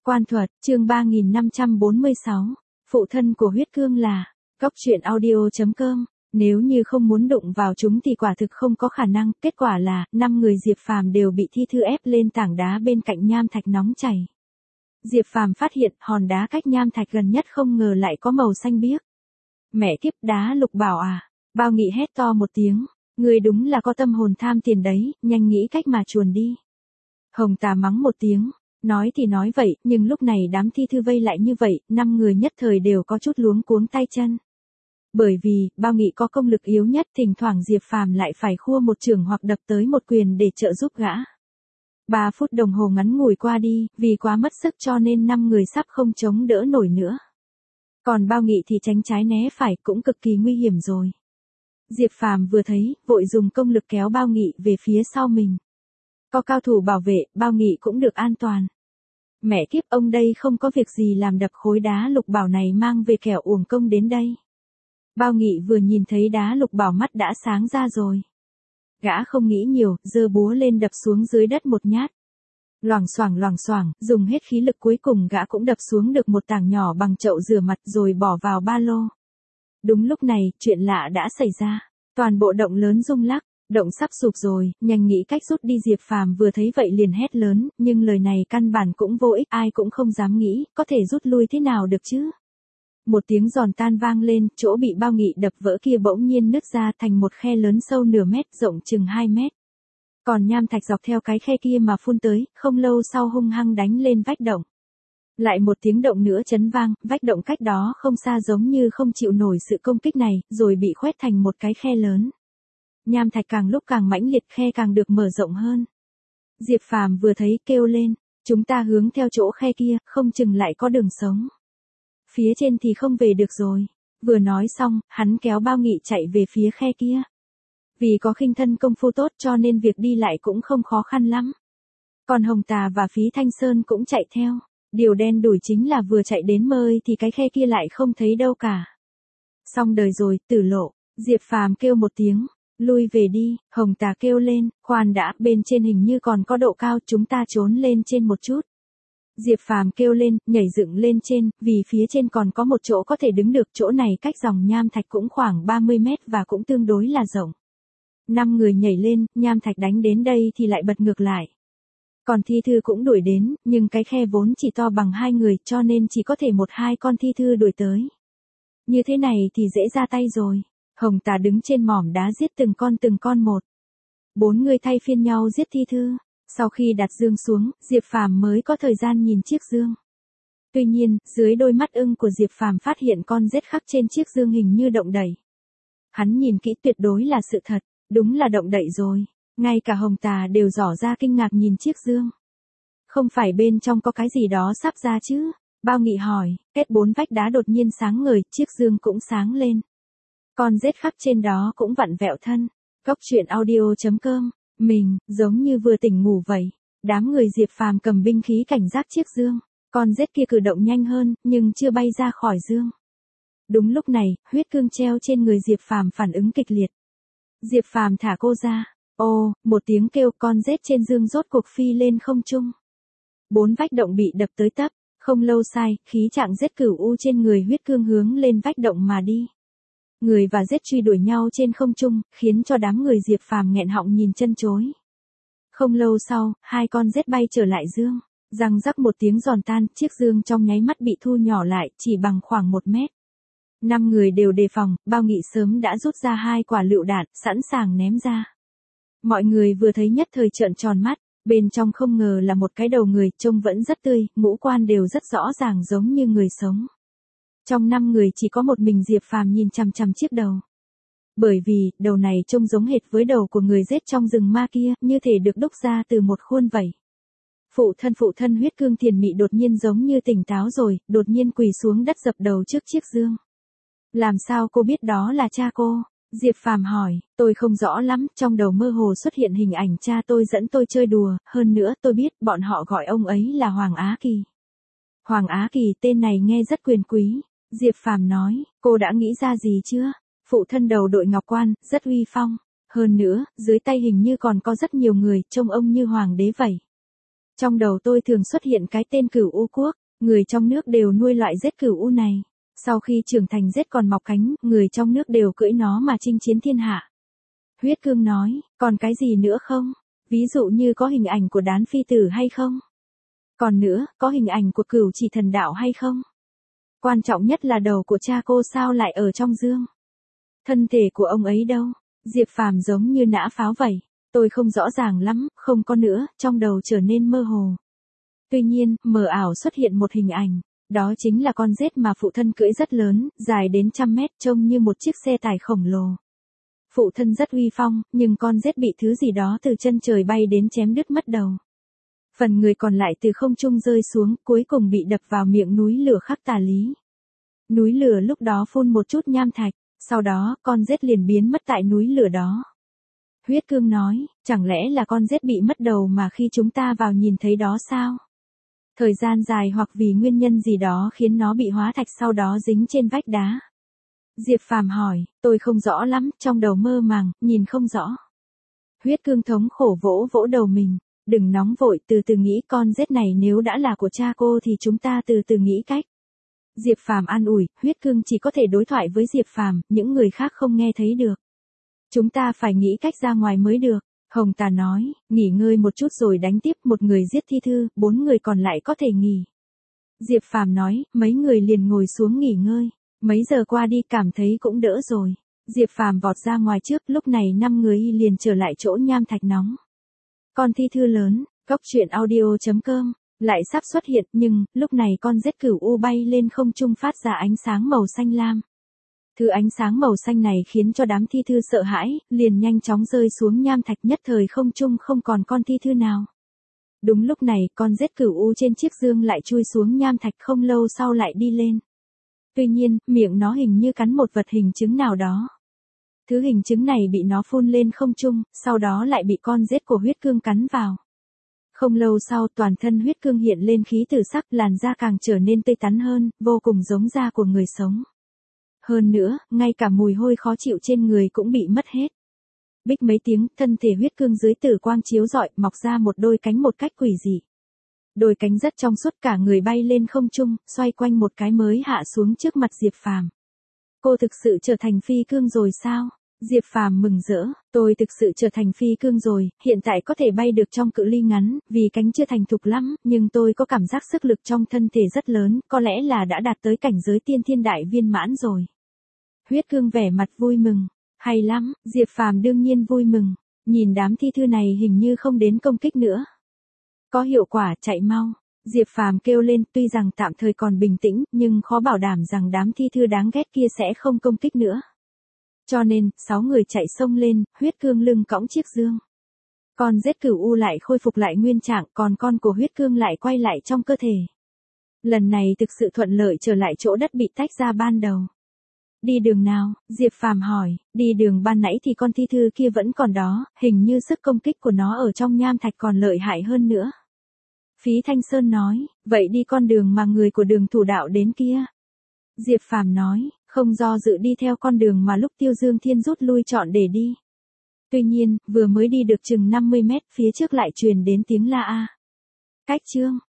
Quan thuật, chương 3546, phụ thân của huyết cương là, Góc truyện audio.com, nếu như không muốn đụng vào chúng thì quả thực không có khả năng, kết quả là, 5 người Diệp Phàm đều bị Thi Thư ép lên tảng đá bên cạnh nham thạch nóng chảy. Diệp Phàm phát hiện hòn đá cách nham thạch gần nhất không ngờ lại có màu xanh biếc. Mẹ kiếp, đá lục bảo à, Bao Nghị hét to một tiếng, người đúng là có tâm hồn tham tiền đấy, nhanh nghĩ cách mà chuồn đi. Hồng Tà mắng một tiếng. Nói thì nói vậy, nhưng lúc này đám Thi Thư vây lại như vậy, 5 người nhất thời đều có chút luống cuống tay chân. Bởi vì, Bao Nghị có công lực yếu nhất, thỉnh thoảng Diệp Phàm lại phải khua một chưởng hoặc đập tới một quyền để trợ giúp gã. 3 phút đồng hồ ngắn ngủi qua đi, vì quá mất sức cho nên 5 người sắp không chống đỡ nổi nữa. Còn Bao Nghị thì tránh trái né phải cũng cực kỳ nguy hiểm rồi. Diệp Phàm vừa thấy, vội dùng công lực kéo Bao Nghị về phía sau mình. Có cao thủ bảo vệ, Bao Nghị cũng được an toàn. Mẹ kiếp, ông đây không có việc gì làm đập khối đá lục bảo này mang về kẻo uổng công đến đây. Bao Nghị vừa nhìn thấy đá lục bảo mắt đã sáng ra rồi. Gã không nghĩ nhiều, giơ búa lên đập xuống dưới đất một nhát. Loảng xoảng, dùng hết khí lực cuối cùng gã cũng đập xuống được một tảng nhỏ bằng chậu rửa mặt rồi bỏ vào ba lô. Đúng lúc này, chuyện lạ đã xảy ra. Toàn bộ động lớn rung lắc. Động sắp sụp rồi, nhanh nghĩ cách rút đi. Diệp Phàm vừa thấy vậy liền hét lớn, nhưng lời này căn bản cũng vô ích, ai cũng không dám nghĩ, có thể rút lui thế nào được chứ. Một tiếng giòn tan vang lên, chỗ bị Bao Nghị đập vỡ kia bỗng nhiên nứt ra thành một khe lớn sâu nửa mét, rộng chừng 2 mét. Còn nham thạch dọc theo cái khe kia mà phun tới, không lâu sau hung hăng đánh lên vách động. Lại một tiếng động nữa chấn vang, vách động cách đó không xa giống như không chịu nổi sự công kích này, rồi bị khoét thành một cái khe lớn. Nham thạch càng lúc càng mãnh liệt, khe càng được mở rộng hơn. Diệp Phàm vừa thấy kêu lên, chúng ta hướng theo chỗ khe kia, không chừng lại có đường sống. Phía trên thì không về được rồi. Vừa nói xong, hắn kéo Bao Nghị chạy về phía khe kia. Vì có khinh thân công phu tốt cho nên việc đi lại cũng không khó khăn lắm. Còn Hồng Tà và Phí Thanh Sơn cũng chạy theo. Điều đen đủi chính là vừa chạy đến mơi thì cái khe kia lại không thấy đâu cả. Xong đời rồi, tử lộ. Diệp Phàm kêu một tiếng. Lui về đi, Hồng Tà kêu lên, khoan đã, bên trên hình như còn có độ cao, chúng ta trốn lên trên một chút. Diệp Phàm kêu lên, nhảy dựng lên trên, vì phía trên còn có một chỗ có thể đứng được, chỗ này cách dòng nham thạch cũng khoảng 30 mét và cũng tương đối là rộng. 5 người nhảy lên, nham thạch đánh đến đây thì lại bật ngược lại. Còn Thi Thư cũng đuổi đến, nhưng cái khe vốn chỉ to bằng 2 người cho nên chỉ có thể 1-2 con Thi Thư đuổi tới. Như thế này thì dễ ra tay rồi. Hồng Tà đứng trên mỏm đá giết từng con một. 4 người thay phiên nhau giết Thi Thư. Sau khi đặt dương xuống, Diệp Phàm mới có thời gian nhìn chiếc dương. Tuy nhiên, dưới đôi mắt ưng của Diệp Phàm phát hiện con rết khắc trên chiếc dương hình như động đậy. Hắn nhìn kỹ tuyệt đối là sự thật, đúng là động đậy rồi. Ngay cả Hồng Tà đều tỏ ra kinh ngạc nhìn chiếc dương. Không phải bên trong có cái gì đó sắp ra chứ? Bao Nghị hỏi, kết 4 vách đá đột nhiên sáng ngời, chiếc dương cũng sáng lên. Con rết khắc trên đó cũng vặn vẹo thân. Góc truyện audio.com, mình, giống như vừa tỉnh ngủ vậy. Đám người Diệp Phàm cầm binh khí cảnh giác chiếc dương. Con rết kia cử động nhanh hơn, nhưng chưa bay ra khỏi dương. Đúng lúc này, huyết cương treo trên người Diệp Phàm phản ứng kịch liệt. Diệp Phàm thả cô ra. Ô, một tiếng kêu, con rết trên dương rốt cuộc phi lên không trung. 4 vách động bị đập tới tấp. Không lâu sai, khí trạng rết cửu u trên người huyết cương hướng lên vách động mà đi. Người và rết truy đuổi nhau trên không trung, khiến cho đám người Diệp Phàm nghẹn họng nhìn chân chối. Không lâu sau, 2 con rết bay trở lại dương. Răng rắc một tiếng giòn tan, chiếc dương trong nháy mắt bị thu nhỏ lại, chỉ bằng khoảng 1 mét. 5 người đều đề phòng, Bao Nghị sớm đã rút ra 2 quả lựu đạn, sẵn sàng ném ra. Mọi người vừa thấy nhất thời trợn tròn mắt, bên trong không ngờ là một cái đầu người, trông vẫn rất tươi, ngũ quan đều rất rõ ràng giống như người sống. Trong 5 người chỉ có một mình Diệp Phàm nhìn chằm chằm chiếc đầu. Bởi vì, đầu này trông giống hệt với đầu của người giết trong rừng ma kia, như thể được đúc ra từ một khuôn vậy. Phụ thân huyết cương Thiền Mị đột nhiên giống như tỉnh táo rồi, đột nhiên quỳ xuống đất dập đầu trước chiếc dương. Làm sao cô biết đó là cha cô? Diệp Phàm hỏi, tôi không rõ lắm, trong đầu mơ hồ xuất hiện hình ảnh cha tôi dẫn tôi chơi đùa, hơn nữa tôi biết bọn họ gọi ông ấy là Hoàng Á Kỳ. Hoàng Á Kỳ, tên này nghe rất quyền quý. Diệp Phàm nói, cô đã nghĩ ra gì chưa? Phụ thân đầu đội ngọc quan, rất uy phong. Hơn nữa, dưới tay hình như còn có rất nhiều người, trông ông như hoàng đế vậy. Trong đầu tôi thường xuất hiện cái tên Cửu U Quốc, người trong nước đều nuôi loại rết Cửu U này. Sau khi trưởng thành rết còn mọc cánh, người trong nước đều cưỡi nó mà chinh chiến thiên hạ. Huyết Cương nói, còn cái gì nữa không? Ví dụ như có hình ảnh của Đán Phi Tử hay không? Còn nữa, có hình ảnh của Cửu Chỉ Thần Đạo hay không? Quan trọng nhất là đầu của cha cô sao lại ở trong dương? Thân thể của ông ấy đâu? Diệp Phàm giống như nã pháo vậy. Tôi không rõ ràng lắm, không có nữa, trong đầu trở nên mơ hồ. Tuy nhiên, mờ ảo xuất hiện một hình ảnh. Đó chính là con rết mà phụ thân cưỡi rất lớn, dài đến 100 mét, trông như một chiếc xe tải khổng lồ. Phụ thân rất uy phong, nhưng con rết bị thứ gì đó từ chân trời bay đến chém đứt mất đầu. Phần người còn lại từ không trung rơi xuống, cuối cùng bị đập vào miệng núi lửa Khắc Tà Lý. Núi lửa lúc đó phun một chút nham thạch, sau đó con rết liền biến mất tại núi lửa đó. Huyết Cương nói, chẳng lẽ là con rết bị mất đầu mà khi chúng ta vào nhìn thấy đó sao? Thời gian dài hoặc vì nguyên nhân gì đó khiến nó bị hóa thạch sau đó dính trên vách đá. Diệp Phàm hỏi, tôi không rõ lắm, trong đầu mơ màng, nhìn không rõ. Huyết Cương thống khổ vỗ vỗ đầu mình, đừng nóng vội, từ từ nghĩ, con rết này nếu đã là của cha cô thì chúng ta từ từ nghĩ cách. Diệp Phàm an ủi, Huyết Cương chỉ có thể đối thoại với Diệp Phàm, những người khác không nghe thấy được. Chúng ta phải nghĩ cách ra ngoài mới được. Hồng Tà nói, nghỉ ngơi một chút rồi đánh tiếp, một người giết thi thư, 4 người còn lại có thể nghỉ. Diệp Phàm nói, mấy người liền ngồi xuống nghỉ ngơi. Mấy giờ qua đi cảm thấy cũng đỡ rồi. Diệp Phàm vọt ra ngoài trước, lúc này 5 người liền trở lại chỗ nham thạch nóng. Con thi thư lớn, góc truyện audio.com, lại sắp xuất hiện, nhưng, lúc này con rết Cửu U bay lên không trung phát ra ánh sáng màu xanh lam. Thứ ánh sáng màu xanh này khiến cho đám thi thư sợ hãi, liền nhanh chóng rơi xuống nham thạch, nhất thời không trung không còn con thi thư nào. Đúng lúc này, con rết Cửu U trên chiếc dương lại chui xuống nham thạch, không lâu sau lại đi lên. Tuy nhiên, miệng nó hình như cắn một vật hình chứng nào đó. Thứ hình chứng này bị nó phun lên không trung, sau đó lại bị con rết của Huyết Cương cắn vào. Không lâu sau, toàn thân Huyết Cương hiện lên khí tử sắc, làn da càng trở nên tươi tắn hơn, vô cùng giống da của người sống. Hơn nữa, ngay cả mùi hôi khó chịu trên người cũng bị mất hết. Bích mấy tiếng, thân thể Huyết Cương dưới tử quang chiếu rọi, mọc ra một đôi cánh một cách quỷ dị. Đôi cánh rất trong suốt, cả người bay lên không trung, xoay quanh một cái mới hạ xuống trước mặt Diệp Phàm. Cô thực sự trở thành phi cương rồi sao? Diệp Phàm mừng rỡ, tôi thực sự trở thành phi cương rồi, hiện tại có thể bay được trong cự ly ngắn, vì cánh chưa thành thục lắm, nhưng tôi có cảm giác sức lực trong thân thể rất lớn, có lẽ là đã đạt tới cảnh giới tiên thiên đại viên mãn rồi. Huyết Cương vẻ mặt vui mừng, hay lắm, Diệp Phàm đương nhiên vui mừng, nhìn đám thi thư này hình như không đến công kích nữa. Có hiệu quả, chạy mau. Diệp Phàm kêu lên, tuy rằng tạm thời còn bình tĩnh, nhưng khó bảo đảm rằng đám thi thư đáng ghét kia sẽ không công kích nữa. Cho nên, 6 người chạy xông lên, Huyết Cương lưng cõng chiếc dương. Con rết Cửu U lại khôi phục lại nguyên trạng, còn con của Huyết Cương lại quay lại trong cơ thể. Lần này thực sự thuận lợi trở lại chỗ đất bị tách ra ban đầu. Đi đường nào? Diệp Phàm hỏi, đi đường ban nãy thì con thi thư kia vẫn còn đó, hình như sức công kích của nó ở trong nham thạch còn lợi hại hơn nữa. Phí Thanh Sơn nói, vậy đi con đường mà người của Đường Thủ Đạo đến kia. Diệp Phàm nói, không do dự đi theo con đường mà lúc Tiêu Dương Thiên rút lui chọn để đi. Tuy nhiên, vừa mới đi được chừng 50 mét, phía trước lại truyền đến tiếng la a. Cách chương.